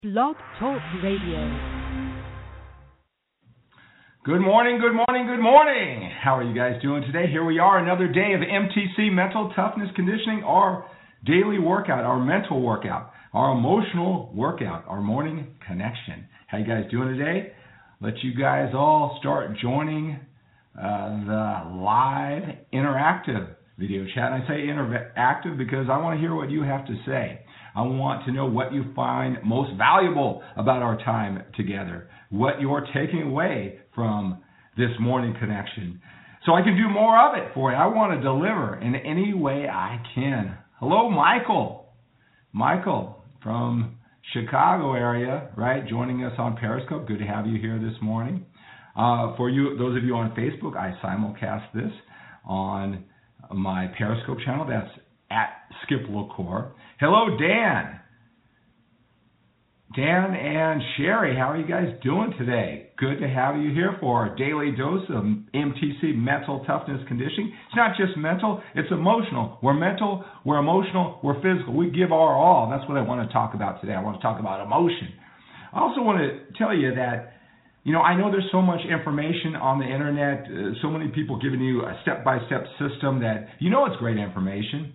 Blog Talk Radio. Good morning, good morning, good morning. How are you guys doing today? Here we are, another day of MTC, Mental Toughness Conditioning, our daily workout, our mental workout, our emotional workout, our morning connection. How you guys doing today? Let you guys all start joining the live interactive video chat. And I say interactive because I want to hear what you have to say. I want to know what you find most valuable about our time together, what you're taking away from this morning connection, so I can do more of it for you. I want to deliver in any way I can. Hello, Michael. Michael from Chicago area, right, joining us on Periscope. Good to have you here this morning. For you, those of you on Facebook, I simulcast this on my Periscope channel. That's at Skip LaCour. Hello, Dan. Dan and Sherry, how are you guys doing today? Good to have you here for our daily dose of MTC, Mental Toughness Conditioning. It's not just mental, it's emotional. We're mental, we're emotional, we're physical. We give our all. That's what I want to talk about today. I want to talk about emotion. I also want to tell you that, I know there's so much information on the internet, so many people giving you a step-by-step system that it's great information.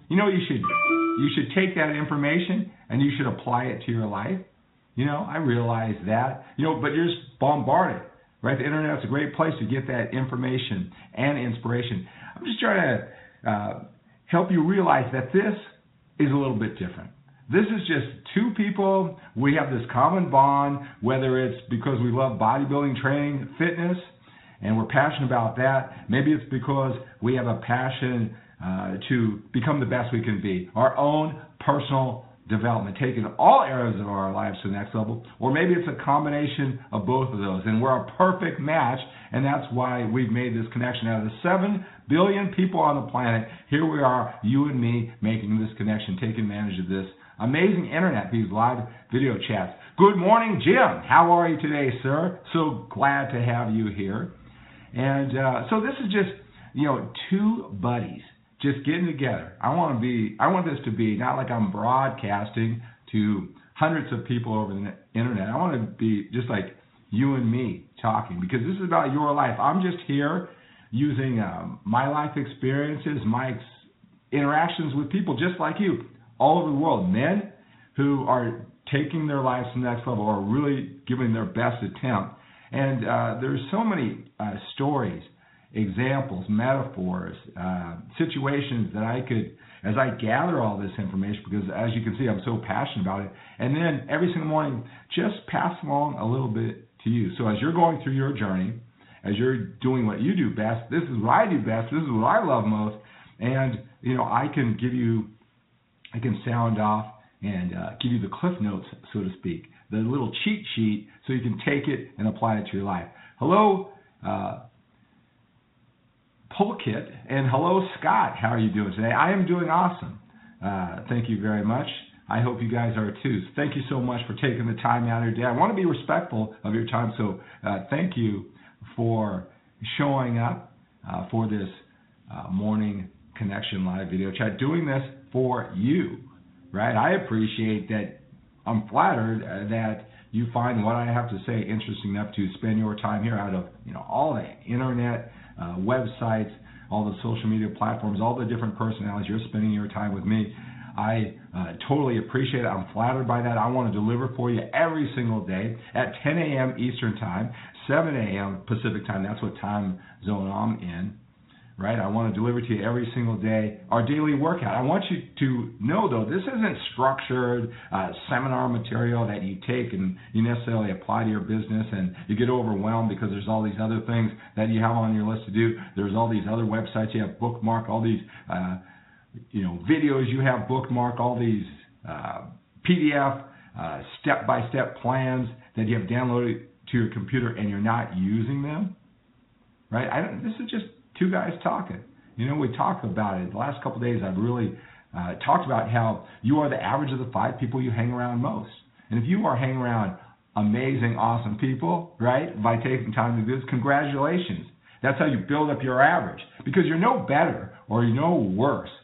You should take that information and you should apply it to your life. I realize that, but you're just bombarded, right? The internet's a great place to get that information and inspiration. I'm just trying to help you realize that this is a little bit different. This is just two people. We have this common bond, whether it's because we love bodybuilding, training, fitness, and we're passionate about that. Maybe it's because we have a passion to become the best we can be, our own personal development, taking all areas of our lives to the next level, or maybe it's a combination of both of those, and we're a perfect match, and that's why we've made this connection. Out of the 7 billion people on the planet, here we are, you and me, making this connection, taking advantage of this amazing internet, these live video chats. Good morning, Jim. How are you today, sir? So glad to have you here. And so this is just, two buddies just getting together. I want this to be not like I'm broadcasting to hundreds of people over the internet. I want to be just like you and me talking, because this is about your life. I'm just here using my life experiences, my interactions with people just like you all over the world, men who are taking their lives to the next level, or really giving their best attempt. And there's so many stories, examples, metaphors, situations that I could, as I gather all this information, because as you can see, I'm so passionate about it, and then every single morning, just pass along a little bit to you. So as you're going through your journey, as you're doing what you do best, this is what I do best, this is what I love most, and, I can sound off and give you the cliff notes, so to speak, the little cheat sheet, so you can take it and apply it to your life. Hello, Polkit, and hello, Scott. How are you doing today? I am doing awesome. Thank you very much. I hope you guys are too. So thank you so much for taking the time out of your day. I want to be respectful of your time, so thank you for showing up for this morning connection live video chat, doing this for you, right? I appreciate that. I'm flattered that you find what I have to say interesting enough to spend your time here out of all the internet, websites, all the social media platforms, all the different personalities. You're spending your time with me. I totally appreciate it. I'm flattered by that. I want to deliver for you every single day at 10 a.m. Eastern Time, 7 a.m. Pacific Time. That's what time zone I'm in. Right? I want to deliver to you every single day our daily workout. I want you to know, though, this isn't structured seminar material that you take and you necessarily apply to your business and you get overwhelmed because there's all these other things that you have on your list to do. There's all these other websites you have bookmarked, all these videos you have bookmarked, all these PDF step-by-step plans that you have downloaded to your computer and you're not using them. Right? This is just two guys talking. We talk about it. The last couple of days, I've really talked about how you are the average of the 5 people you hang around most. And if you are hanging around amazing, awesome people, right, by taking time to do this, congratulations. That's how you build up your average, because you're no better or you're no worse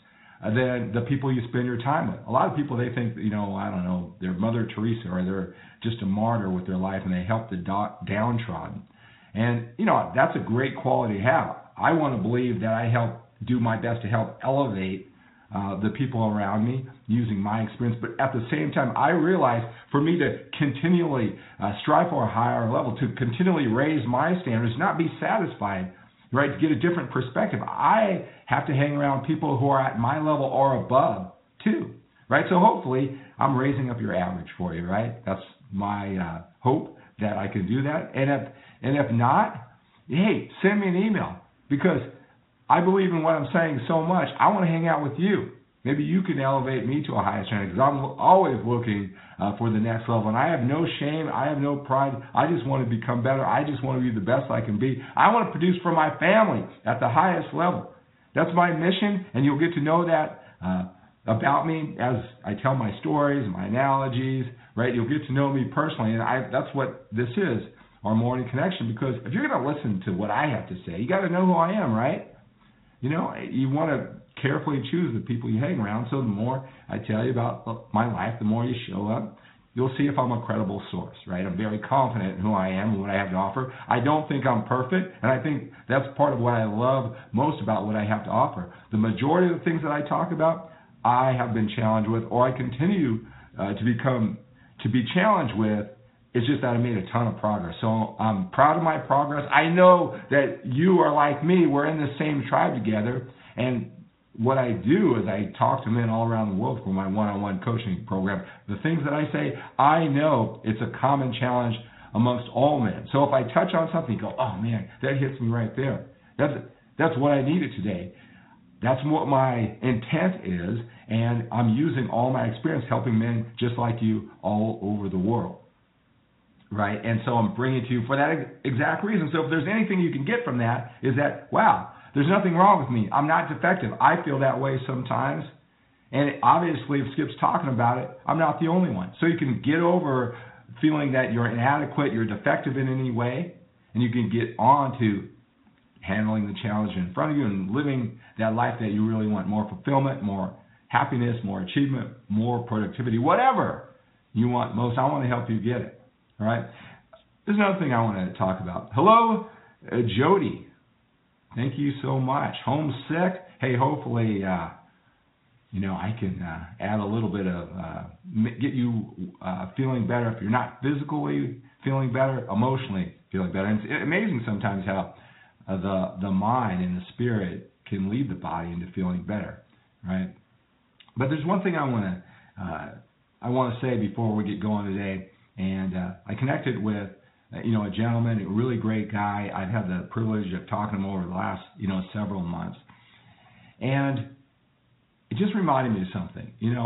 than the people you spend your time with. A lot of people, they think, I don't know, they're Mother Teresa or they're just a martyr with their life and they help the downtrodden. And, that's a great quality to have. I want to believe that I do my best to help elevate the people around me using my experience. But at the same time, I realize for me to continually strive for a higher level, to continually raise my standards, not be satisfied, right, to get a different perspective, I have to hang around people who are at my level or above too, right? So hopefully I'm raising up your average for you, right? That's my hope that I can do that. And if not, hey, send me an email, because I believe in what I'm saying so much. I want to hang out with you. Maybe you can elevate me to a higher standard, because I'm always looking for the next level. And I have no shame. I have no pride. I just want to become better. I just want to be the best I can be. I want to produce for my family at the highest level. That's my mission, and you'll get to know that about me as I tell my stories, my analogies, right? You'll get to know me personally, and that's what this is, our morning connection, because if you're going to listen to what I have to say, you got to know who I am, right? You want to carefully choose the people you hang around, so the more I tell you about my life, the more you show up, you'll see if I'm a credible source, right? I'm very confident in who I am and what I have to offer. I don't think I'm perfect, and I think that's part of what I love most about what I have to offer. The majority of the things that I talk about, I have been challenged with, or I continue to be challenged with. It's just that I made a ton of progress. So I'm proud of my progress. I know that you are like me. We're in the same tribe together. And what I do is I talk to men all around the world for my one-on-one coaching program. The things that I say, I know it's a common challenge amongst all men. So if I touch on something, you go, oh man, that hits me right there. That's what I needed today. That's what my intent is. And I'm using all my experience helping men just like you all over the world. Right, and so I'm bringing it to you for that exact reason. So if there's anything you can get from that, is that, wow, there's nothing wrong with me. I'm not defective. I feel that way sometimes. And obviously, if Skip's talking about it, I'm not the only one. So you can get over feeling that you're inadequate, you're defective in any way, and you can get on to handling the challenge in front of you and living that life that you really want. More fulfillment, more happiness, more achievement, more productivity, whatever you want most. I want to help you get it. All right. There's another thing I want to talk about. Hello, Jody. Thank you so much. Homesick. Hey, hopefully, I can add a little bit of get you feeling better. If you're not physically feeling better, emotionally feeling better. And it's amazing sometimes how the mind and the spirit can lead the body into feeling better, right? But there's one thing I want to say before we get going today. And I connected with, a gentleman, a really great guy. I've had the privilege of talking to him over the last, several months. And it just reminded me of something.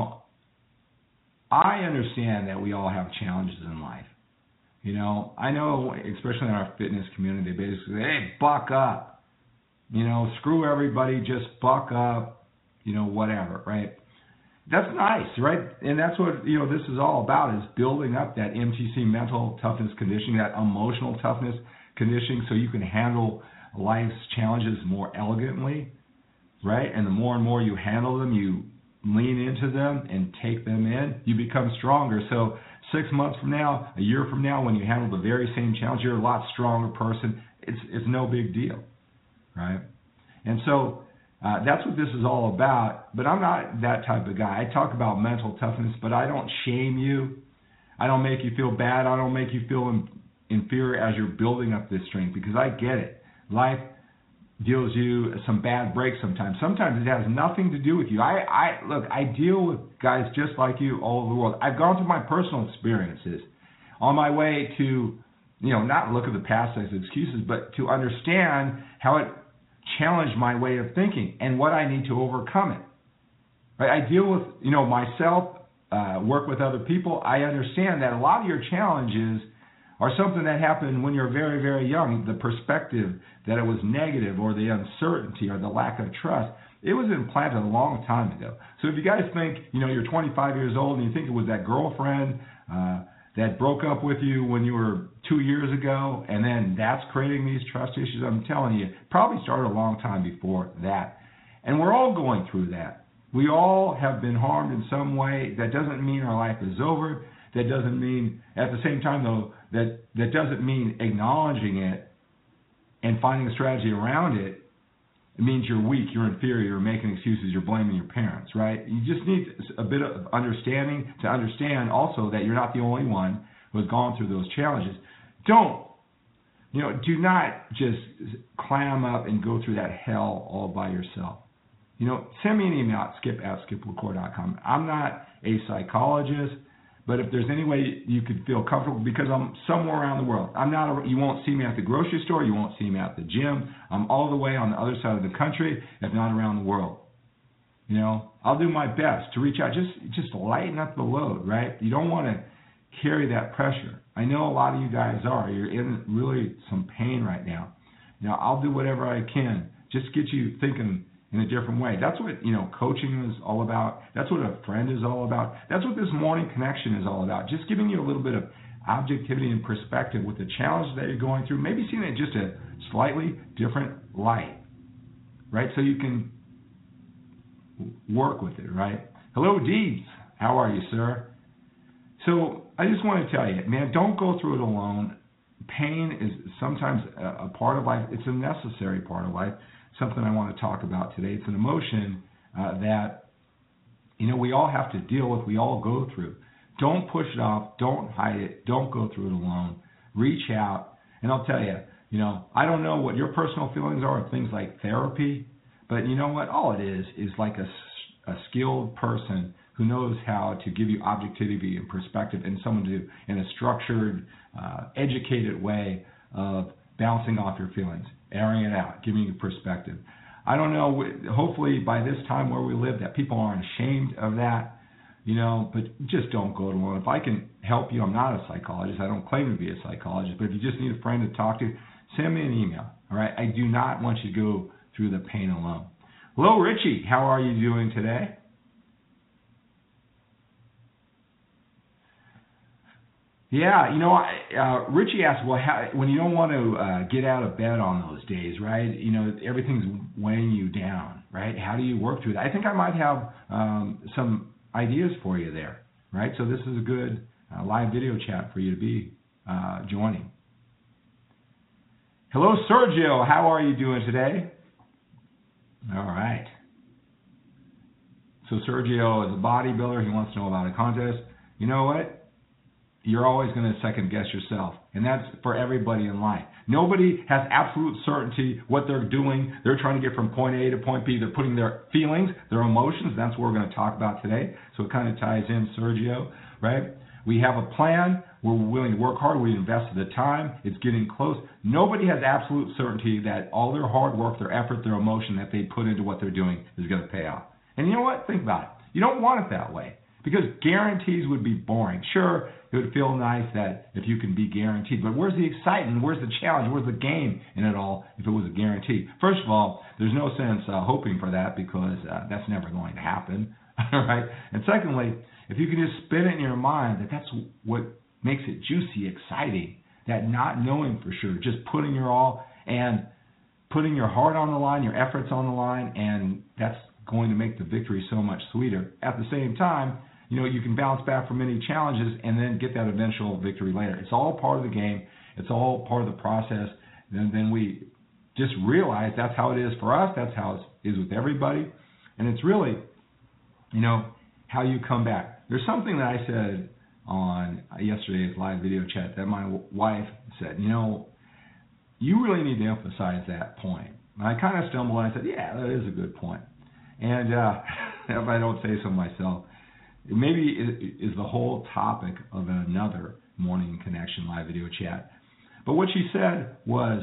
I understand that we all have challenges in life. I know, especially in our fitness community, they basically say, hey, buck up. Screw everybody, just buck up, whatever, right? That's nice, right? And that's what, this is all about, is building up that MTC mental toughness conditioning, that emotional toughness conditioning, so you can handle life's challenges more elegantly, right? And the more and more you handle them, you lean into them and take them in, you become stronger. So 6 months from now, a year from now, when you handle the very same challenge, you're a lot stronger person. It's no big deal, right? And so that's what this is all about, but I'm not that type of guy. I talk about mental toughness, but I don't shame you. I don't make you feel bad. I don't make you feel inferior as you're building up this strength, because I get it. Life deals you some bad breaks sometimes. Sometimes it has nothing to do with you. I deal with guys just like you all over the world. I've gone through my personal experiences on my way to, not look at the past as excuses, but to understand how it challenge my way of thinking and what I need to overcome it. Right? I deal with, myself, work with other people. I understand that a lot of your challenges are something that happened when you're very, very young. The perspective that it was negative, or the uncertainty, or the lack of trust, it was implanted a long time ago. So if you guys think, you're 25 years old and you think it was that girlfriend that broke up with you when you were 2 years ago, and then that's creating these trust issues, I'm telling you, it probably started a long time before that. And we're all going through that. We all have been harmed in some way. That doesn't mean our life is over. That doesn't mean, at the same time, though, that doesn't mean acknowledging it and finding a strategy around it. It means you're weak, you're inferior, you're making excuses, you're blaming your parents, right? You just need a bit of understanding to understand also that you're not the only one who has gone through those challenges. Do not just clam up and go through that hell all by yourself. Send me an email at skip@skiplacour.com. I'm not a psychologist, but if there's any way you could feel comfortable, because I'm somewhere around the world. You won't see me at the grocery store. You won't see me at the gym. I'm all the way on the other side of the country, if not around the world. I'll do my best to reach out. Just lighten up the load, right? You don't want to carry that pressure. I know a lot of you guys are. You're in really some pain right now. I'll do whatever I can. Just get you thinking in a different way. That's what, coaching is all about. That's what a friend is all about. That's what this morning connection is all about. Just giving you a little bit of objectivity and perspective with the challenge that you're going through, maybe seeing it just a slightly different light, right? So you can work with it, right? Hello, Deeds. How are you, sir? So I just want to tell you, man, don't go through it alone. Pain is sometimes a part of life. It's a necessary part of life. Something I want to talk about today. It's an emotion that we all have to deal with. We all go through. Don't push it off. Don't hide it. Don't go through it alone. Reach out. And I'll tell you, I don't know what your personal feelings are with things like therapy, but you know what? All it is like a skilled person who knows how to give you objectivity and perspective, and someone to, in a structured, educated way of bouncing off your feelings, airing it out, giving you perspective. I don't know, hopefully by this time where we live that people aren't ashamed of that, but just don't go it alone. If I can help you, I'm not a psychologist. I don't claim to be a psychologist, but if you just need a friend to talk to, send me an email, all right? I do not want you to go through the pain alone. Hello, Richie. How are you doing today? Yeah, Richie asked, well, when you don't want to get out of bed on those days, right? Everything's weighing you down, right? How do you work through that? I think I might have some ideas for you there, right? So this is a good live video chat for you to be joining. Hello, Sergio. How are you doing today? All right. So Sergio is a bodybuilder. He wants to know about a contest. You know what? You're always going to second guess yourself. And that's for everybody in life. Nobody has absolute certainty what they're doing. They're trying to get from point A to point B. They're putting their feelings, their emotions. That's what we're going to talk about today. So it kind of ties in, Sergio, right? We have a plan. We're willing to work hard. We invested the time. It's getting close. Nobody has absolute certainty that all their hard work, their effort, their emotion that they put into what they're doing is going to pay off. And you know what? Think about it. You don't want it that way, because guarantees would be boring. Sure, it would feel nice that if you can be guaranteed, but where's the excitement? Where's the challenge? Where's the game in it all if it was a guarantee? First of all, there's no sense hoping for that, because that's never going to happen, right? And secondly, if you can just spin it in your mind that that's what makes it juicy, exciting, that not knowing for sure, just putting your all and putting your heart on the line, your efforts on the line, and that's going to make the victory so much sweeter. At the same time, you can bounce back from any challenges and then get that eventual victory later. It's all part of the game. It's all part of the process. And then we just realize that's how it is for us. That's how it is with everybody. And it's really, how you come back. There's something that I said on yesterday's live video chat that my wife said, you really need to emphasize that point. And I kind of stumbled and I said, yeah, that is a good point. And if I don't say so myself, maybe it is the whole topic of another Morning Connection live video chat. But what she said was,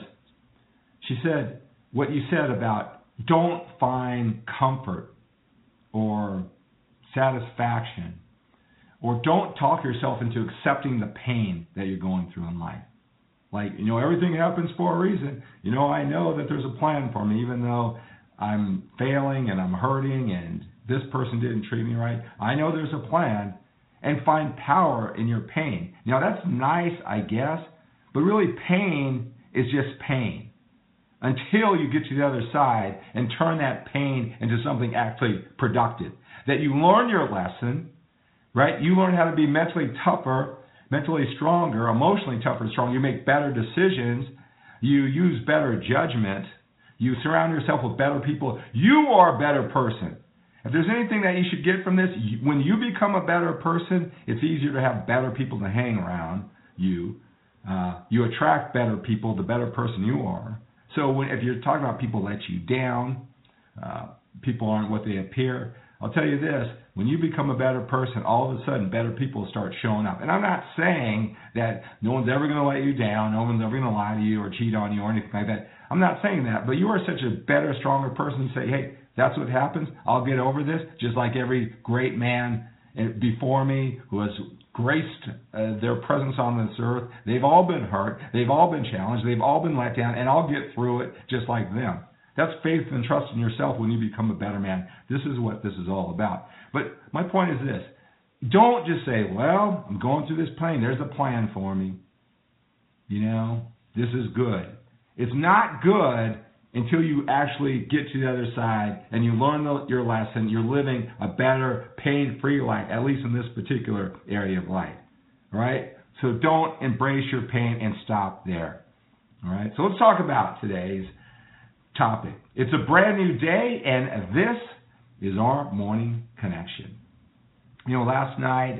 what you said about don't find comfort or satisfaction, or don't talk yourself into accepting the pain that you're going through in life. Like, everything happens for a reason. I know that there's a plan for me, even though I'm failing and I'm hurting and this person didn't treat me right. I know there's a plan, and find power in your pain. Now, that's nice, I guess, but really pain is just pain. until you get to the other side and turn that pain into something actually productive. That you learn your lesson, right? You learn how to be mentally tougher, mentally stronger, emotionally tougher, stronger. You make better decisions. You use better judgment. You surround yourself with better people. You are a better person. If there's anything that you should get from this, when you become a better person, it's easier to have better people to hang around you. You attract better people, the better person you are. So if you're talking about people let you down, people aren't what they appear, I'll tell you this, when you become a better person, all of a sudden better people start showing up. And I'm not saying that no one's ever going to let you down, no one's ever going to lie to you or cheat on you or anything like that. I'm not saying that, but you are such a better, stronger person to say, hey, that's what happens. I'll get over this, just like every great man before me who has graced their presence on this earth. They've all been hurt. They've all been challenged. They've all been let down, and I'll get through it just like them. That's faith and trust in yourself when you become a better man. This is what this is all about. But my point is this. Don't just say, well, I'm going through this pain. There's a plan for me. This is good. It's not good until you actually get to the other side and you learn your lesson. You're living a better, pain-free life, at least in this particular area of life. All right? So don't embrace your pain and stop there. All right? So let's talk about today's topic. It's a brand new day, and this is our morning connection. Last night,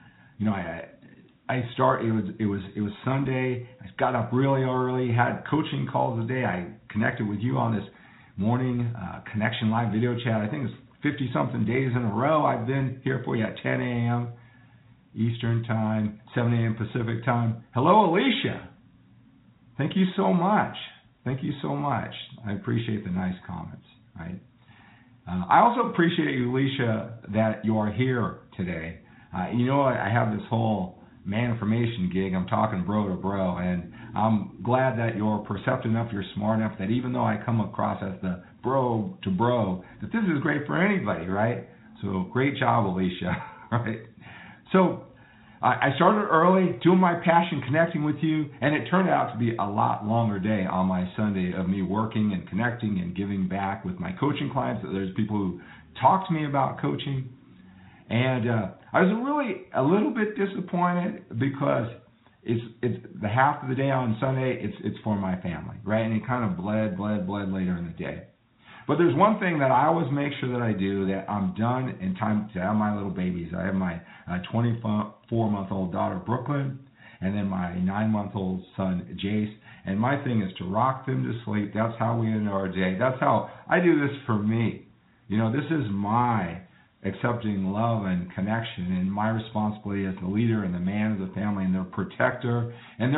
it was Sunday. I got up really early, had coaching calls today. I connected with you on this morning connection live video chat. I think it's 50-something days in a row I've been here for you at 10 a.m. Eastern Time, 7 a.m. Pacific Time. Hello, Alicia. Thank you so much. Thank you so much. I appreciate the nice comments. Right? I also appreciate you, Alicia, that you are here today. I have this whole man information gig. I'm talking bro to bro, and I'm glad that you're perceptive enough, you're smart enough that even though I come across as the bro to bro, that this is great for anybody, right? So great job, Alicia. Right? So I started early, doing my passion, connecting with you, and it turned out to be a lot longer day on my Sunday of me working and connecting and giving back with my coaching clients. There's people who talk to me about coaching. And I was really a little bit disappointed because it's the half of the day on Sunday, it's for my family, right? And it kind of bled later in the day. But there's one thing that I always make sure that I do, that I'm done in time to have my little babies. I have my 24-month-old daughter, Brooklyn, and then my 9-month-old son, Jace. And my thing is to rock them to sleep. That's how we end our day. That's how I do this for me. This is my accepting love and connection and my responsibility as the leader and the man of the family and their protector and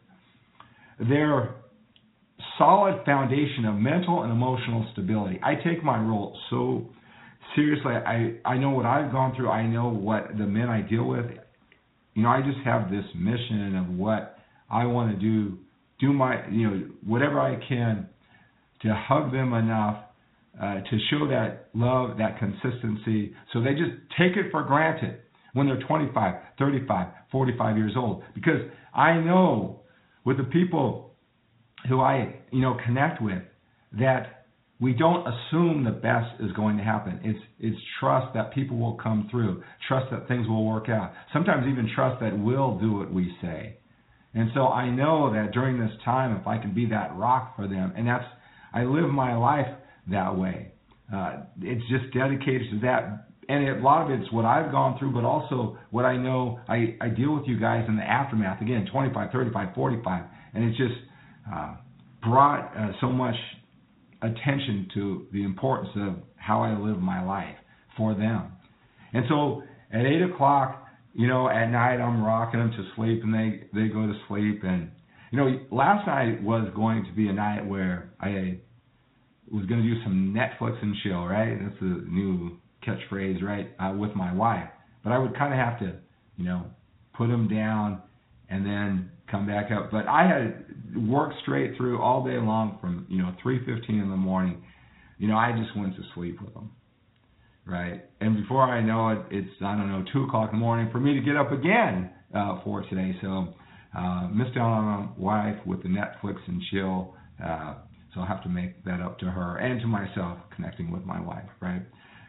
their solid foundation of mental and emotional stability. I take my role so seriously. I know what I've gone through. I know what the men I deal with. I just have this mission of what I want to do my, whatever I can to hug them enough to show that love, that consistency, so they just take it for granted when they're 25, 35, 45 years old. Because I know with the people who I, connect with, that we don't assume the best is going to happen. It's trust that people will come through, trust that things will work out, sometimes even trust that we'll do what we say. And so I know that during this time, if I can be that rock for them, and I live my life that way. It's just dedicated to that. And a lot of it's what I've gone through, but also what I know I deal with you guys in the aftermath. Again, 25, 35, 45. And it's just brought so much attention to the importance of how I live my life for them. And so at 8 o'clock, at night I'm rocking them to sleep, and they go to sleep. And, last night was going to be a night where I was going to do some Netflix and chill, right? That's a new catchphrase, right, with my wife. But I would kind of have to, put them down and then come back up. But I had worked straight through all day long from, 3:15 in the morning. I just went to sleep with them, right? And before I know it, it's, 2 o'clock in the morning for me to get up again for today. So missed out on my wife with the Netflix and chill. So I'll have to make that up to her and to myself, connecting with my wife, right?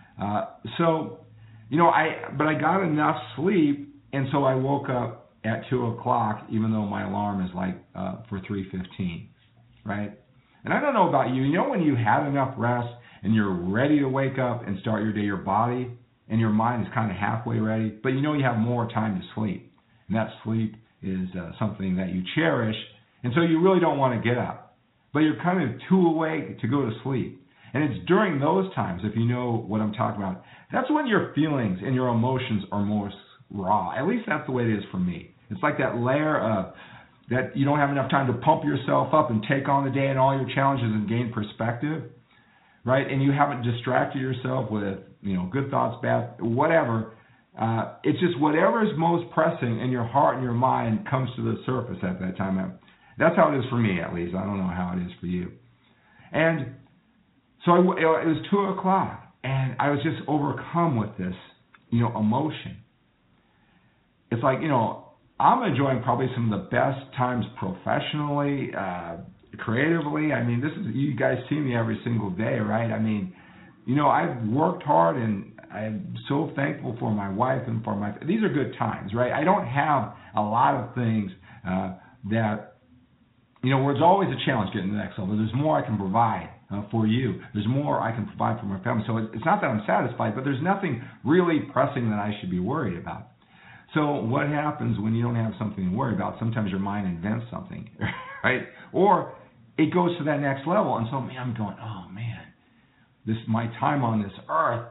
But I got enough sleep, and so I woke up at 2 o'clock, even though my alarm is for 3:15, right? And I don't know about you. When you had enough rest and you're ready to wake up and start your day, your body and your mind is kind of halfway ready, but you have more time to sleep. And that sleep is something that you cherish, and so you really don't want to get up. But you're kind of too awake to go to sleep. And it's during those times, if you know what I'm talking about, that's when your feelings and your emotions are most raw. At least that's the way it is for me. It's like that layer of that you don't have enough time to pump yourself up and take on the day and all your challenges and gain perspective, right? And you haven't distracted yourself with, good thoughts, bad, whatever. It's just whatever is most pressing in your heart and your mind comes to the surface at that time. That's how it is for me, at least. I don't know how it is for you. And so it was 2 o'clock, and I was just overcome with this, emotion. It's like, I'm enjoying probably some of the best times professionally, creatively. I mean, you guys see me every single day, right? I mean, I've worked hard, and I'm so thankful for my wife and for these are good times, right? I don't have a lot of things that, where it's always a challenge getting to the next level. There's more I can provide for you. There's more I can provide for my family. So it's not that I'm satisfied, but there's nothing really pressing that I should be worried about. So what happens when you don't have something to worry about? Sometimes your mind invents something, right? Or it goes to that next level. And so, I'm going, oh, man, my time on this earth,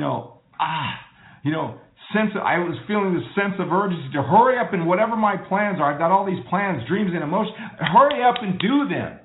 I was feeling this sense of urgency to hurry up and whatever my plans are. I've got all these plans, dreams, and emotions. Hurry up and do them.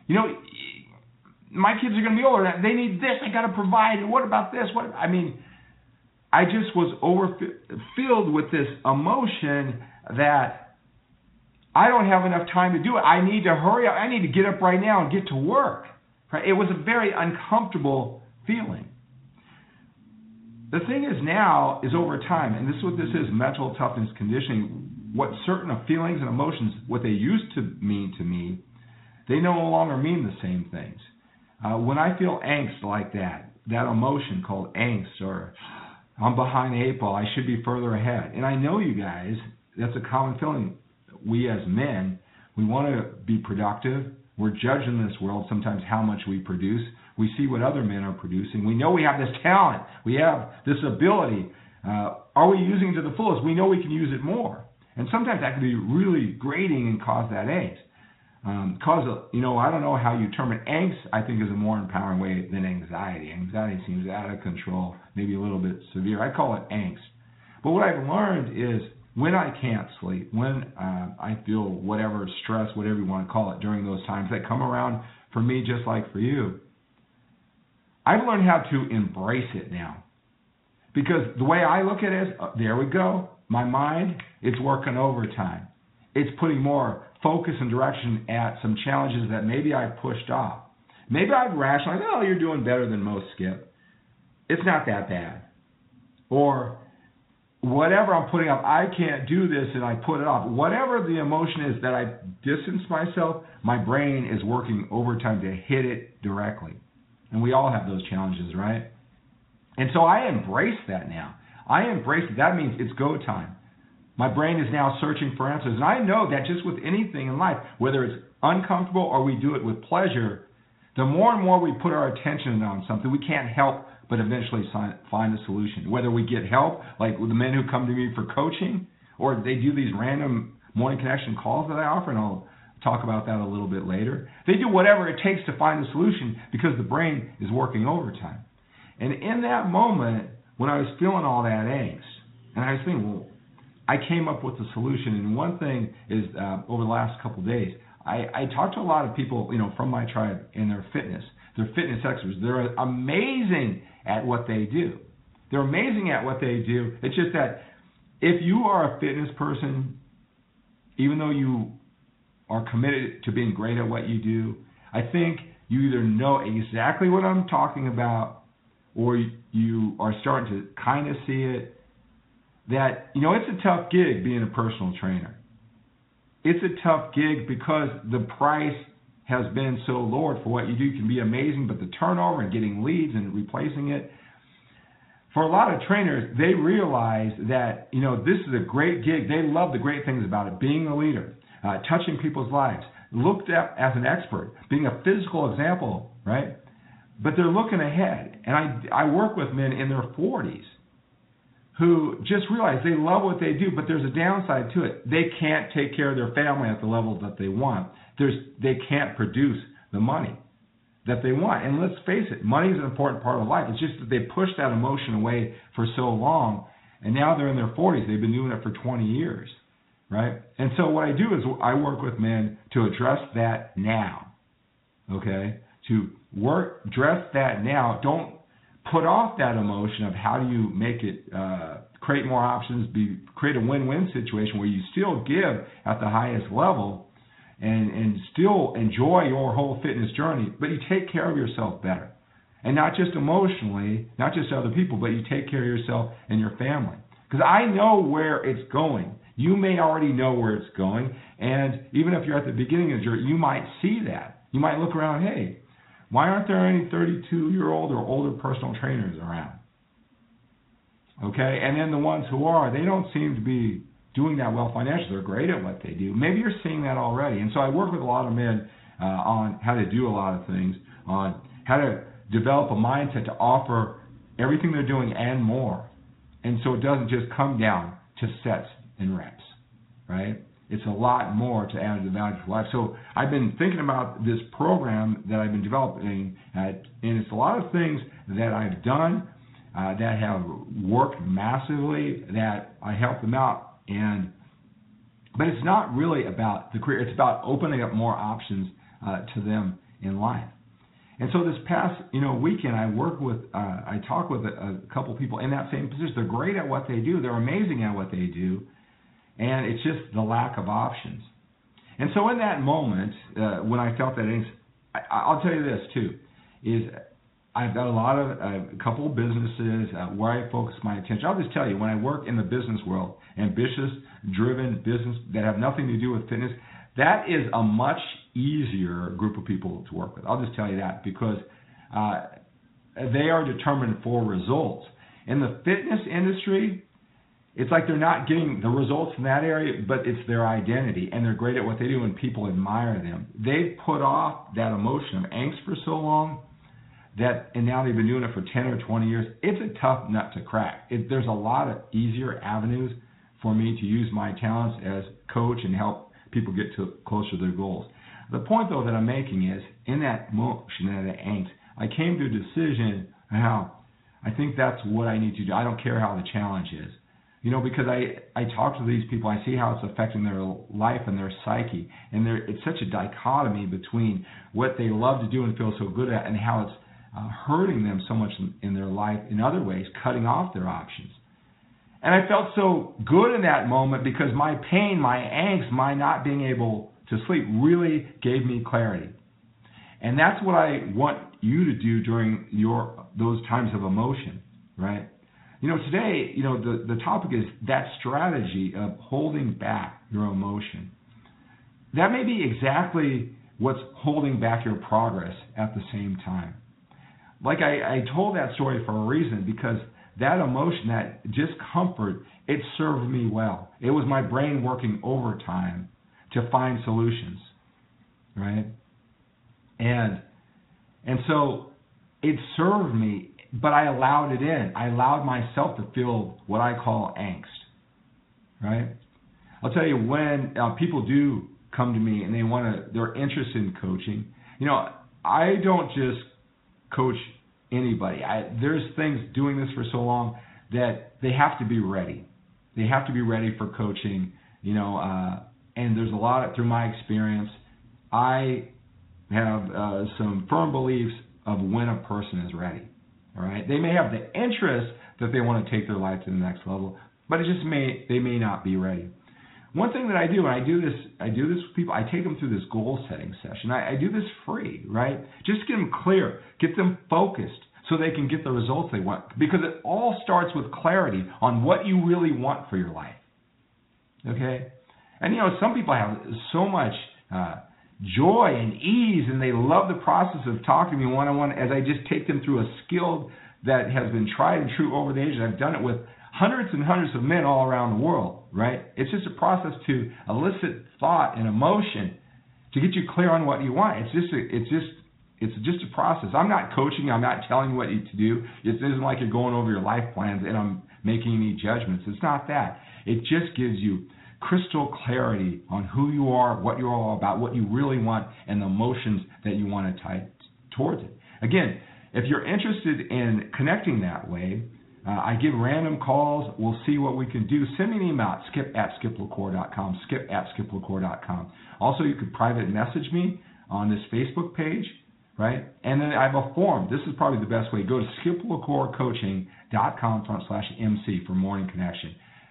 My kids are going to be older. They need this. I got to provide. And what about this? I just was filled with this emotion that I don't have enough time to do it. I need to hurry up. I need to get up right now and get to work. Right? It was a very uncomfortable feeling. The thing is now is over time, and this is what this is, mental toughness conditioning, what certain feelings and emotions, what they used to mean to me, they no longer mean the same things. When I feel angst like that emotion called angst, or I'm behind the 8 ball, I should be further ahead. And I know you guys, that's a common feeling. We as men, we want to be productive. We're judged in this world sometimes how much we produce. We see what other men are producing. We know we have this talent. We have this ability. Are we using it to the fullest? We know we can use it more. And sometimes that can be really grating and cause that angst. I don't know how you term it. Angst, I think, is a more empowering way than anxiety. Anxiety seems out of control, maybe a little bit severe. I call it angst. But what I've learned is when I can't sleep, when I feel whatever stress, whatever you want to call it, during those times that come around for me just like for you, I've learned how to embrace it now. Because the way I look at it is, there we go. My mind, it's working overtime. It's putting more focus and direction at some challenges that maybe I pushed off. Maybe I've rationalized, you're doing better than most, Skip. It's not that bad. Or whatever I'm putting up, I can't do this, and I put it off. Whatever the emotion is that I distance myself, my brain is working overtime to hit it directly. And we all have those challenges, right? And so I embrace that now. I embrace it. That means it's go time. My brain is now searching for answers. And I know that just with anything in life, whether it's uncomfortable or we do it with pleasure, the more and more we put our attention on something, we can't help but eventually find a solution. Whether we get help, like with the men who come to me for coaching, or they do these random morning connection calls that I offer, and I'll talk about that a little bit later. They do whatever it takes to find the solution because the brain is working overtime. And in that moment, when I was feeling all that angst, and I was thinking, I came up with a solution. And one thing is, over the last couple of days, I talked to a lot of people, from my tribe in their fitness. They're fitness experts. They're amazing at what they do. They're amazing at what they do. It's just that if you are a fitness person, even though you are committed to being great at what you do, I think you either know exactly what I'm talking about or you are starting to kind of see it. That, it's a tough gig being a personal trainer. It's a tough gig because the price has been so lowered for what you do can be amazing, but the turnover and getting leads and replacing it, for a lot of trainers, they realize that, this is a great gig. They love the great things about it, being a leader, touching people's lives, looked at as an expert, being a physical example, right? But they're looking ahead. And I work with men in their 40s who just realize they love what they do, but there's a downside to it. They can't take care of their family at the level that they want. They can't produce the money that they want. And let's face it, money is an important part of life. It's just that they pushed that emotion away for so long, and now they're in their 40s. They've been doing it for 20 years, right? And so what I do is I work with men to address that now, okay? To address that now. Don't put off that emotion of how do you make it, create more options, create a win-win situation where you still give at the highest level, and still enjoy your whole fitness journey, but you take care of yourself better. And not just emotionally, not just other people, but you take care of yourself and your family. Because I know where it's going. You may already know where it's going, and even if you're at the beginning of the journey, you might see that. You might look around, hey, why aren't there any 32-year-old or older personal trainers around? Okay, and then the ones who are, they don't seem to be doing that well financially. They're great at what they do. Maybe you're seeing that already. And so I work with a lot of men on how to do a lot of things, on how to develop a mindset to offer everything they're doing and more. And so it doesn't just come down to sets and reps, right? It's a lot more to add to the value of life. So I've been thinking about this program that I've been developing, and it's a lot of things that I've done that have worked massively, that I help them out. But it's not really about the career. It's about opening up more options to them in life. And so this past weekend, I talked with a couple people in that same position. They're great at what they do. They're amazing at what they do, and it's just the lack of options. And so in that moment, when I felt that, I'll tell you this too, is I've got a couple of businesses where I focus my attention. I'll just tell you, when I work in the business world, ambitious, driven business that have nothing to do with fitness, that is a much easier group of people to work with. I'll just tell you that, because they are determined for results. In the fitness industry, it's like they're not getting the results in that area, but it's their identity, and they're great at what they do, and people admire them. They've put off that emotion of angst for so long, and now they've been doing it for 10 or 20 years. It's a tough nut to crack. There's a lot of easier avenues for me to use my talents as coach and help people get closer to their goals. The point, though, that I'm making is, in that motion and that angst, I came to a decision how I think that's what I need to do. I don't care how the challenge is. Because I talk to these people, I see how it's affecting their life and their psyche. And it's such a dichotomy between what they love to do and feel so good at, and how it's hurting them so much in their life in other ways, cutting off their options. And I felt so good in that moment, because my pain, my angst, my not being able to sleep really gave me clarity. And that's what I want you to do during those times of emotion, right? Today, the topic is that strategy of holding back your emotion. That may be exactly what's holding back your progress at the same time. Like I told that story for a reason, because that emotion, that discomfort, it served me well. It was my brain working overtime to find solutions, right? And so it served me, but I allowed it in. I allowed myself to feel what I call angst, right? I'll tell you, when people do come to me and they're interested in coaching, I don't just coach anybody. There's things doing this for so long that they have to be ready. They have to be ready for coaching, and there's a lot through my experience. I have some firm beliefs of when a person is ready. All right, they may have the interest that they want to take their life to the next level, but they may not be ready. One thing that I do, and I do this with people, I take them through this goal setting session. I do this free, right? Just to get them clear, get them focused so they can get the results they want. Because it all starts with clarity on what you really want for your life. Okay? And some people have so much joy and ease, and they love the process of talking to me one-on-one as I just take them through a skill that has been tried and true over the ages. I've done it with hundreds and hundreds of men all around the world, right? It's just a process to elicit thought and emotion to get you clear on what you want. It's just a process. I'm not coaching. I'm not telling you what to do. It isn't like you're going over your life plans and I'm making any judgments. It's not that. It just gives you crystal clarity on who you are, what you're all about, what you really want, and the emotions that you want to tie towards it. Again, if you're interested in connecting that way, I give random calls. We'll see what we can do. Send me an email at skip@skiplacour.com, skip@skiplacour.com. Also, you could private message me on this Facebook page, right? And then I have a form. This is probably the best way. Go to skiplacourcoaching.com/MC for morning connection.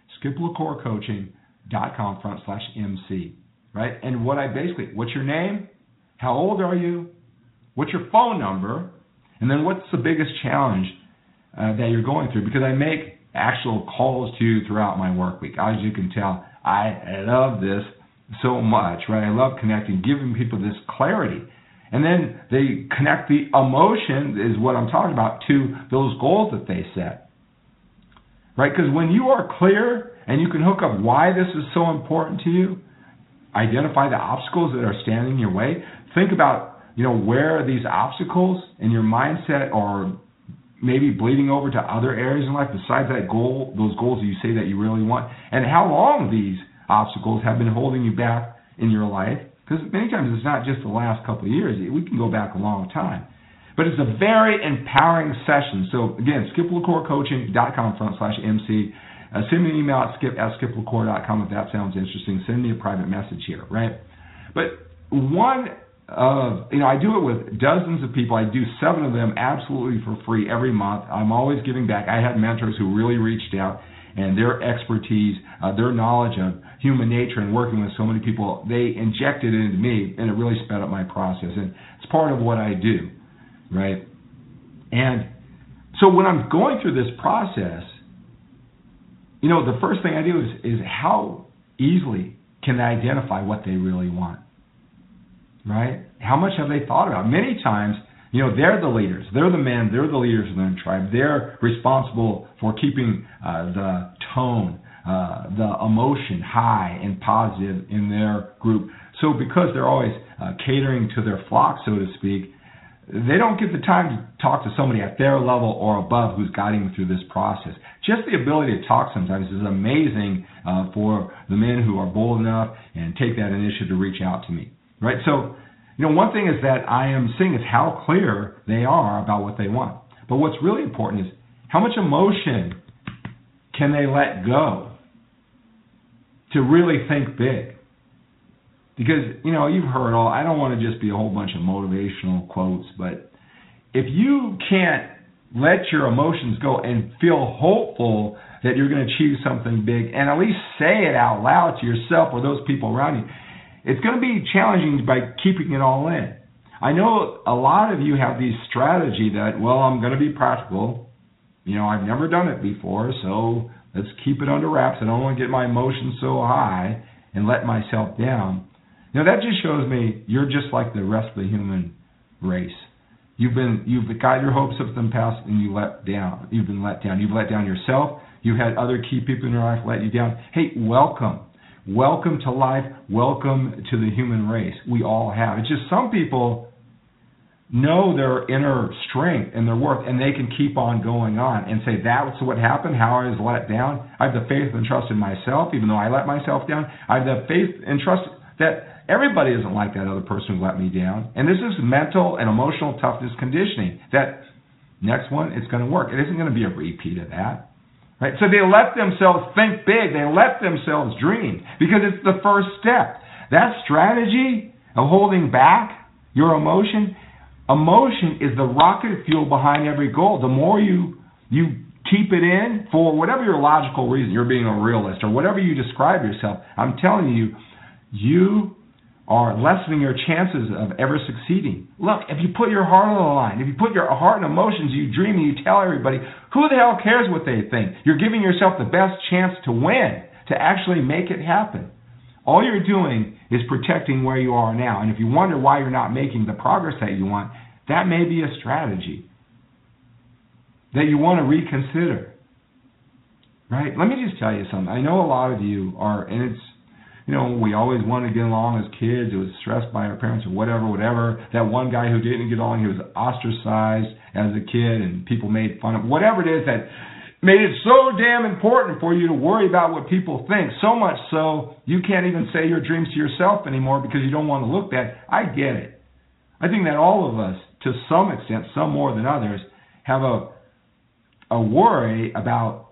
skiplacourcoaching.com/MC, right? And what's your name? How old are you? What's your phone number? And then what's the biggest challenge that you're going through? Because I make actual calls to you throughout my work week. As you can tell, I love this so much, right? I love connecting, giving people this clarity. And then they connect the emotion, is what I'm talking about, to those goals that they set, right? Because when you are clear and you can hook up why this is so important to you, identify the obstacles that are standing in your way, think about, where these obstacles in your mindset are maybe bleeding over to other areas in life besides that goal, those goals that you say that you really want, and how long these obstacles have been holding you back in your life. Because many times it's not just the last couple of years. We can go back a long time. But it's a very empowering session. So, again, skiplacourcoaching.com/MC. Send me an email at skip@skiplacour.com if that sounds interesting. Send me a private message here, right? But I do it with dozens of people. I do 7 of them absolutely for free every month. I'm always giving back. I had mentors who really reached out, and their expertise, their knowledge of human nature and working with so many people, they injected it into me, and it really sped up my process. And it's part of what I do, right? And so when I'm going through this process, the first thing I do is how easily can they identify what they really want, right? How much have they thought about it? Many times, they're the leaders. They're the men. They're the leaders of their tribe. They're responsible for keeping the tone, the emotion high and positive in their group. So because they're always catering to their flock, so to speak, they don't get the time to talk to somebody at their level or above who's guiding them through this process. Just the ability to talk sometimes is amazing for the men who are bold enough and take that initiative to reach out to me, right? So, one thing is that I am seeing is how clear they are about what they want. But what's really important is how much emotion can they let go to really think big? Because, you've heard I don't want to just be a whole bunch of motivational quotes, but if you can't let your emotions go and feel hopeful that you're going to achieve something big and at least say it out loud to yourself or those people around you, it's going to be challenging by keeping it all in. I know a lot of you have these strategy that, I'm going to be practical. I've never done it before, so let's keep it under wraps. I don't want to get my emotions so high and let myself down. That just shows me you're just like the rest of the human race. You've got your hopes up in the past and you've been let down. You've let down yourself. You've had other key people in your life let you down. Hey, welcome. Welcome to life. Welcome to the human race. We all have. It's just some people know their inner strength and their worth, and they can keep on going on and say, that's what happened, how I was let down. I have the faith and trust in myself, even though I let myself down. I have the faith and trust that everybody isn't like that other person who let me down. And this is mental and emotional toughness conditioning. That next one, it's going to work. It isn't going to be a repeat of that. Right? So they let themselves think big. They let themselves dream because it's the first step. That strategy of holding back your emotion is the rocket fuel behind every goal. The more you keep it in for whatever your logical reason, you're being a realist or whatever you describe yourself, I'm telling you, you are lessening your chances of ever succeeding. Look, if you put your heart on the line, if you put your heart and emotions, you dream and you tell everybody, who the hell cares what they think? You're giving yourself the best chance to win, to actually make it happen. all you're doing is protecting where you are now. And if you wonder why you're not making the progress that you want, that may be a strategy that you want to reconsider. Right? Let me just tell you something. I know a lot of you are, and it's, we always want to get along as kids. It was stressed by our parents or whatever. That one guy who didn't get along, he was ostracized as a kid and people made fun of him. Whatever it is that made it so damn important for you to worry about what people think, so much so you can't even say your dreams to yourself anymore because you don't want to look bad. I get it. I think that all of us, to some extent, some more than others, have a worry about,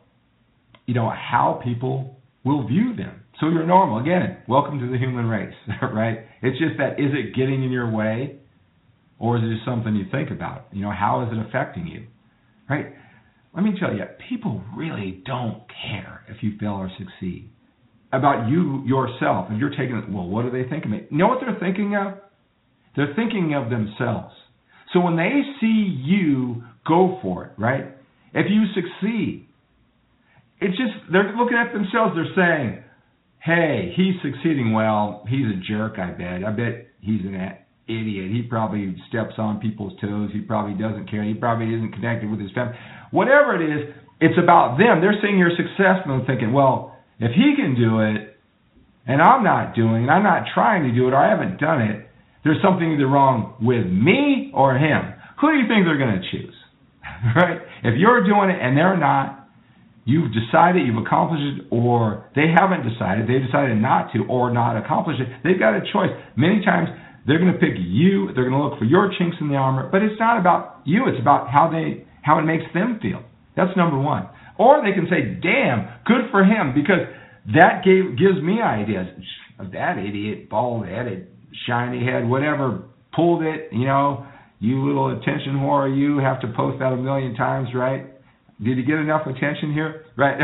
how people will view them. So you're normal. Again, welcome to the human race, right? It's just that, is it getting in your way, or is it just something you think about? How is it affecting you, right? Let me tell you, people really don't care if you fail or succeed about you yourself. If you're taking it, well, what do they think of me? You know what they're thinking of? They're thinking of themselves. So when they see you go for it, right? If you succeed, it's just, they're looking at themselves, they're saying, hey, he's succeeding well, he's a jerk, I bet he's an idiot, he probably steps on people's toes, he probably doesn't care, he probably isn't connected with his family. Whatever it is, it's about them. They're seeing your success and they're thinking, well, if he can do it, and I'm not doing it, I'm not trying to do it, or I haven't done it, there's something either wrong with me or him. Who do you think they're going to choose? Right? If you're doing it and they're not, you've decided, you've accomplished it, or they haven't decided, they decided not to or not accomplish it, they've got a choice. Many times they're going to pick you, they're going to look for your chinks in the armor, but it's not about you, it's about how it makes them feel. That's number one. Or they can say, damn, good for him, because that gives me ideas. That idiot, bald-headed, shiny head, whatever, pulled it, you little attention whore, you have to post that 1 million times, right? Did you get enough attention here? Right?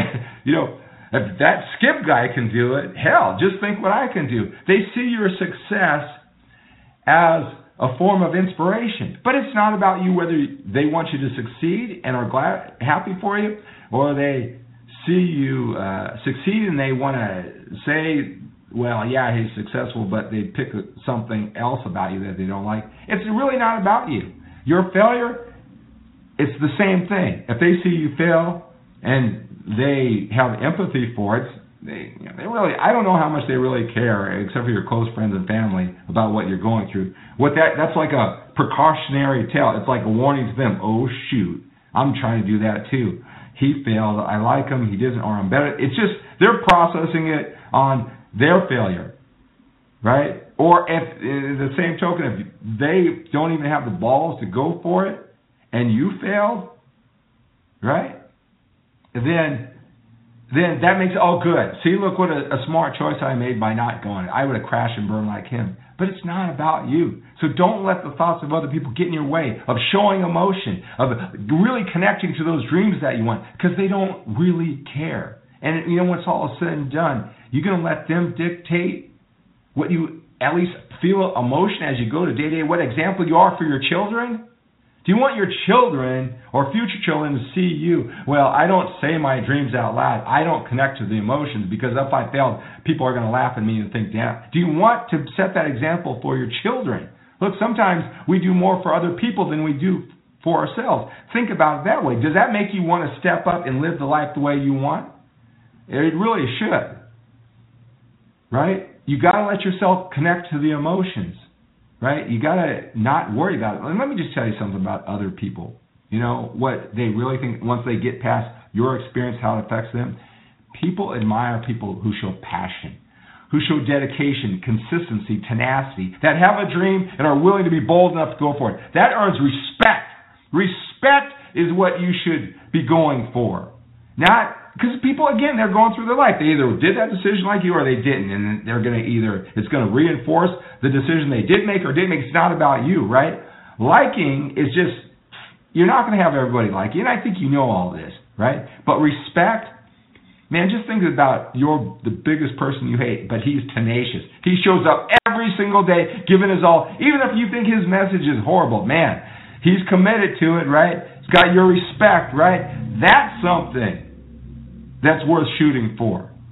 If that Skip guy can do it, hell, just think what I can do. They see your success as a form of inspiration. But it's not about you, whether they want you to succeed and are happy for you, or they see you succeed and they want to say, well, yeah, he's successful, but they pick something else about you that they don't like. It's really not about you. Your failure, it's the same thing. If they see you fail and they have empathy for it, they really, I don't know how much they really care, except for your close friends and family, about what you're going through. That's like a precautionary tale. It's like a warning to them. Oh, shoot, I'm trying to do that too. He failed. I like him. He doesn't, or I'm better. It's just they're processing it on their failure, right? Or if, in the same token, if they don't even have the balls to go for it, and you failed, right? Then that makes it all good. See, look what a smart choice I made by not going. I would have crashed and burned like him. But it's not about you. So don't let the thoughts of other people get in your way of showing emotion, of really connecting to those dreams that you want, because they don't really care. And when it's all said and done, you're going to let them dictate what you at least feel emotion as you go to day-to-day, what example you are for your children. Do you want your children or future children to see you? Well, I don't say my dreams out loud. I don't connect to the emotions, because if I failed, people are going to laugh at me and think, damn. Do you want to set that example for your children? Look, sometimes we do more for other people than we do for ourselves. Think about it that way. Does that make you want to step up and live the life the way you want? It really should. Right? You got to let yourself connect to the emotions. Right? You got to not worry about it. And let me just tell you something about other people. What they really think once they get past your experience, how it affects them. People admire people who show passion, who show dedication, consistency, tenacity, that have a dream and are willing to be bold enough to go for it. That earns respect. Respect is what you should be going for. Not because people, again, they're going through their life. They either did that decision like you or they didn't. And they're going to it's going to reinforce the decision they did make or didn't make. It's not about you, right? Liking is just, you're not going to have everybody like you. And I think you know all this, right? But respect, man, just think about the biggest person you hate, but he's tenacious. He shows up every single day, giving his all. Even if you think his message is horrible, man, he's committed to it, right? He's got your respect, right? That's something that's worth shooting for.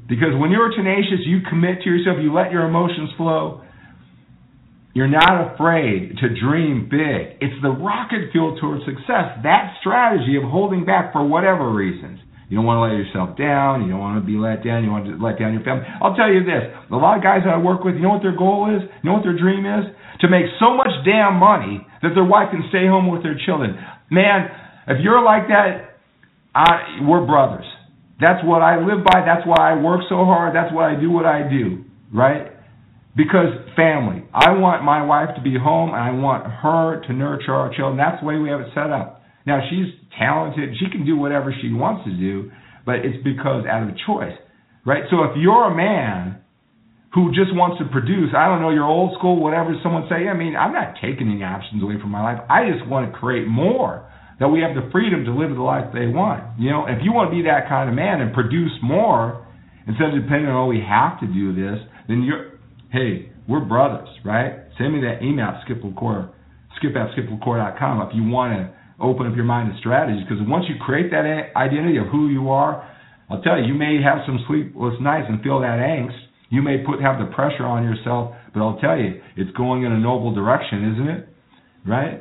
Because when you're tenacious, you commit to yourself, you let your emotions flow. You're not afraid to dream big. It's the rocket fuel towards success. That strategy of holding back for whatever reasons. You don't want to let yourself down. You don't want to be let down. You want to let down your family. I'll tell you this. A lot of guys that I work with, you know what their goal is? You know what their dream is? To make so much damn money that their wife can stay home with their children. Man, if you're like that, we're brothers. That's what I live by. That's why I work so hard. That's why I do what I do, right? Because family. I want my wife to be home, and I want her to nurture our children. That's the way we have it set up. Now, she's talented. She can do whatever she wants to do, but it's because out of choice, right? So if you're a man who just wants to produce, I don't know, you're old school, whatever someone say, I mean, I'm not taking any options away from my life. I just want to create more, that we have the freedom to live the life they want. You know, if you want to be that kind of man and produce more instead of depending on, we have to do this, then hey, we're brothers, right? Send me that email at skip@skiplacore.com if you want to open up your mind to strategies, because once you create that identity of who you are, I'll tell you may have some sleepless nights and feel that angst. You may have the pressure on yourself, but I'll tell you, it's going in a noble direction, isn't it? Right?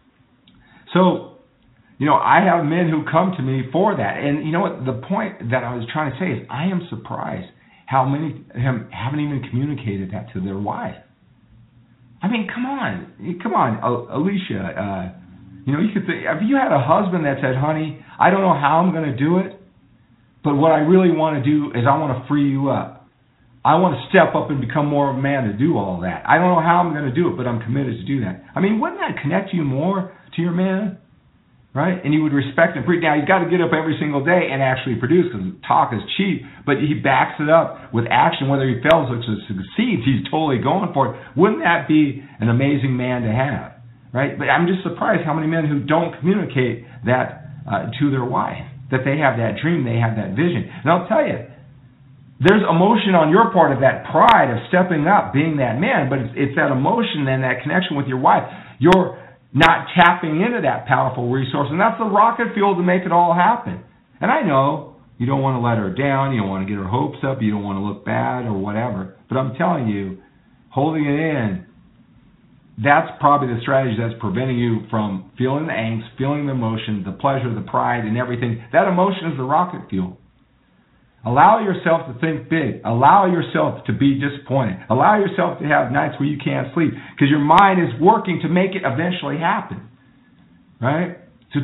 So, you know, I have men who come to me for that. And you know what? The point that I was trying to say is I am surprised how many of them haven't even communicated that to their wife. I mean, come on, Alicia. You know, you could think, if you had a husband that said, honey, I don't know how I'm going to do it, but what I really want to do is I want to free you up. I want to step up and become more of a man to do all that. I don't know how I'm going to do it, but I'm committed to do that. I mean, wouldn't that connect you more to your man? Right? And you would respect him. Now, you've got to get up every single day and actually produce, because talk is cheap, but he backs it up with action. Whether he fails or succeeds, he's totally going for it. Wouldn't that be an amazing man to have? Right? But I'm just surprised how many men who don't communicate that to their wife, that they have that dream, they have that vision. And I'll tell you, there's emotion on your part of that pride of stepping up, being that man, but it's that emotion and that connection with your wife. You're not tapping into that powerful resource, and that's the rocket fuel to make it all happen. And I know you don't want to let her down, you don't want to get her hopes up, you don't want to look bad or whatever, but I'm telling you, holding it in, that's probably the strategy that's preventing you from feeling the angst, feeling the emotion, the pleasure, the pride, and everything. That emotion is the rocket fuel. Allow yourself to think big. Allow yourself to be disappointed. Allow yourself to have nights where you can't sleep, because your mind is working to make it eventually happen. Right? So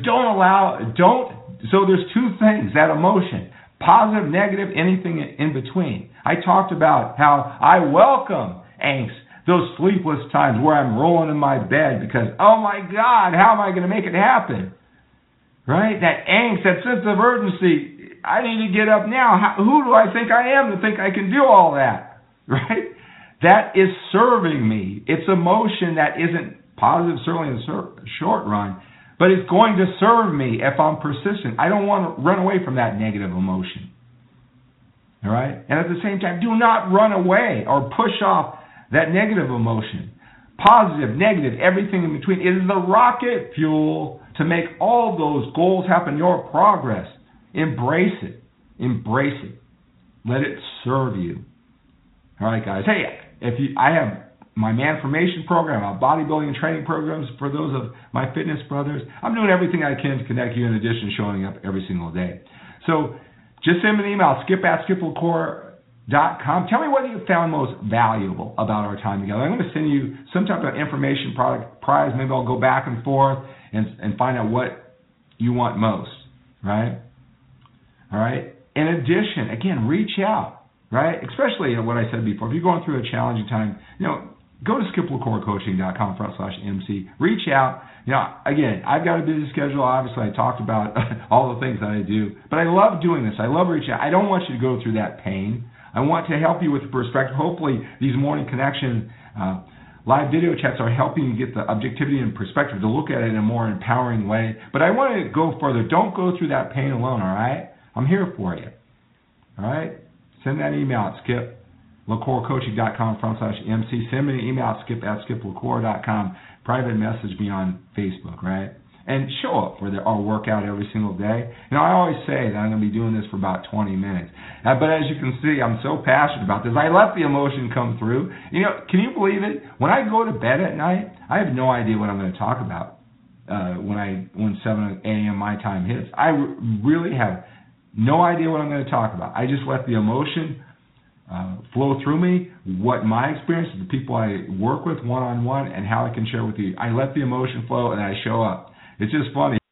so there's two things, that emotion, positive, negative, anything in between. I talked about how I welcome angst, those sleepless times where I'm rolling in my bed because, oh my God, how am I going to make it happen? Right? That angst, that sense of urgency, I need to get up now. Who do I think I am to think I can do all that? Right? That is serving me. It's emotion that isn't positive, certainly in the short run, but it's going to serve me if I'm persistent. I don't want to run away from that negative emotion. All right? And at the same time, do not run away or push off that negative emotion. Positive, negative, everything in between. It is the rocket fuel to make all those goals happen, your progress. Embrace it. Embrace it. Let it serve you. All right, guys. Hey, I have my Manformation program, my bodybuilding and training programs for those of my fitness brothers. I'm doing everything I can to connect you in addition to showing up every single day. So just send me an email, skip@skiplacore.com. Tell me what you found most valuable about our time together. I'm going to send you some type of information product prize. Maybe I'll go back and forth and find out what you want most, right? All right. In addition, again, reach out, right? Especially what I said before. If you're going through a challenging time, go to skiplacorecoaching.com/MC. Reach out. Again, I've got a busy schedule. Obviously, I talked about all the things that I do, but I love doing this. I love reaching out. I don't want you to go through that pain. I want to help you with the perspective. Hopefully, these morning connection live video chats are helping you get the objectivity and perspective to look at it in a more empowering way. But I want to go further. Don't go through that pain alone, all right? I'm here for you. All right? Send that email at skiplacorecoaching.com/MC. Send me an email at skip@skiplacore.com. Private message me on Facebook, right? and show up for our workout every single day. I always say that I'm going to be doing this for about 20 minutes. But as you can see, I'm so passionate about this. I let the emotion come through. Can you believe it? When I go to bed at night, I have no idea what I'm going to talk about when 7 a.m. my time hits. I really have no idea what I'm going to talk about. I just let the emotion flow through me, what my experience, the people I work with one-on-one, and how I can share with you. I let the emotion flow, and I show up. It's just funny.